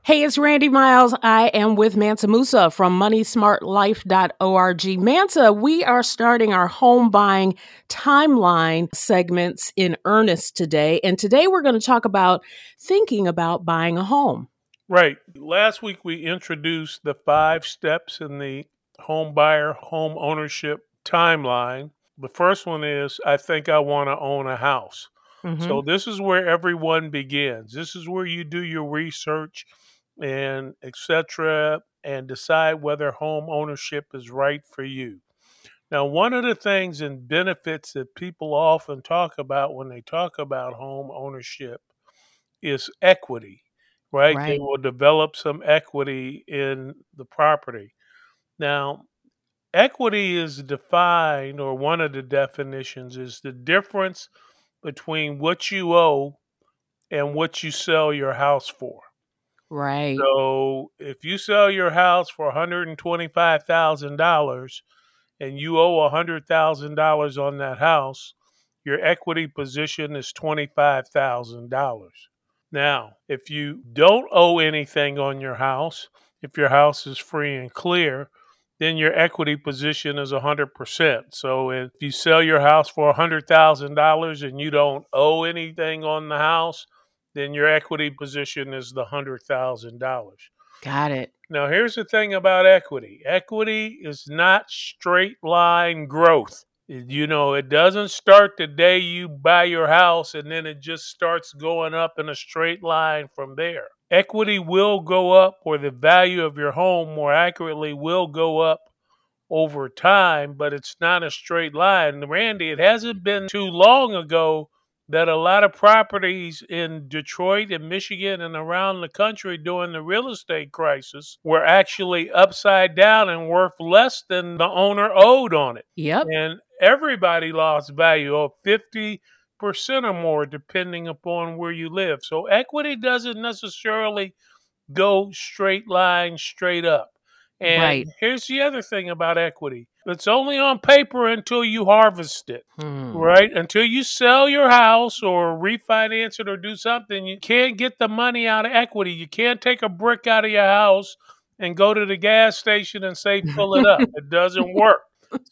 Hey, it's Randy Miles. I am with Mansa Musa from moneysmartlife.org. Mansa, we are starting our home buying timeline segments in earnest today. And today we're going to talk about thinking about buying a home. Right. Last week we introduced the 5 steps in the home buyer home ownership timeline. The first one is I think I want to own a house. Mm-hmm. So this is where everyone begins. This is where you do your research and etc. and decide whether home ownership is right for you. Now, one of the things and benefits that people often talk about when they talk about home ownership is equity, right? They Right. will develop some equity in the property. Now, equity is defined, or one of the definitions is the difference between what you owe and what you sell your house for. Right. So, if you sell your house for $125,000 and you owe $100,000 on that house, your equity position is $25,000. Now, if you don't owe anything on your house, if your house is free and clear, then your equity position is 100%. So if you sell your house for $100,000 and you don't owe anything on the house, then your equity position is the $100,000. Got it. Now, here's the thing about equity. Equity is not straight line growth. It doesn't start the day you buy your house and then it just starts going up in a straight line from there. Equity will go up, or the value of your home, more accurately, will go up over time, but it's not a straight line. Randy, it hasn't been too long ago that a lot of properties in Detroit and Michigan and around the country during the real estate crisis were actually upside down and worth less than the owner owed on it. Yep. And everybody lost value of 50% or more, depending upon where you live. So equity doesn't necessarily go straight line, straight up. And Right. here's the other thing about equity. It's only on paper until you harvest it, Hmm. right? Until you sell your house or refinance it or do something, you can't get the money out of equity. You can't take a brick out of your house and go to the gas station and say, fill it up. It doesn't work.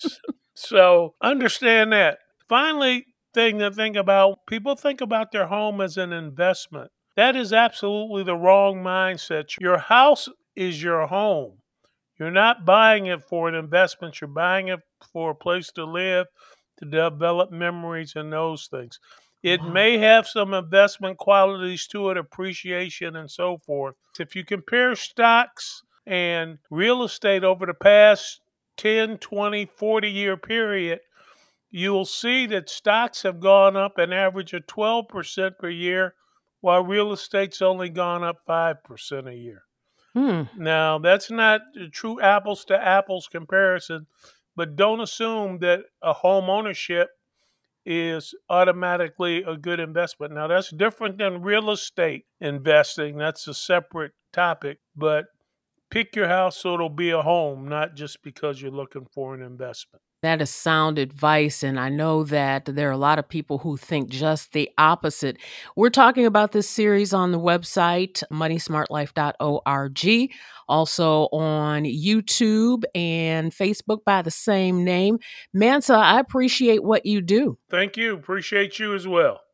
So understand that. Finally, thing to think about, people think about their home as an investment. That is absolutely the wrong mindset. Your house is your home. You're not buying it for an investment. You're buying it for a place to live, to develop memories and those things. It Wow. may have some investment qualities to it, appreciation and so forth. If you compare stocks and real estate over the past 10, 20, 40-year period, you will see that stocks have gone up an average of 12% per year, while real estate's only gone up 5% a year. Hmm. Now, that's not a true apples to apples comparison, but don't assume that a home ownership is automatically a good investment. Now, that's different than real estate investing. That's a separate topic, but pick your house so it'll be a home, not just because you're looking for an investment. That is sound advice. And I know that there are a lot of people who think just the opposite. We're talking about this series on the website, moneysmartlife.org, also on YouTube and Facebook by the same name. Mansa, I appreciate what you do. Thank you. Appreciate you as well.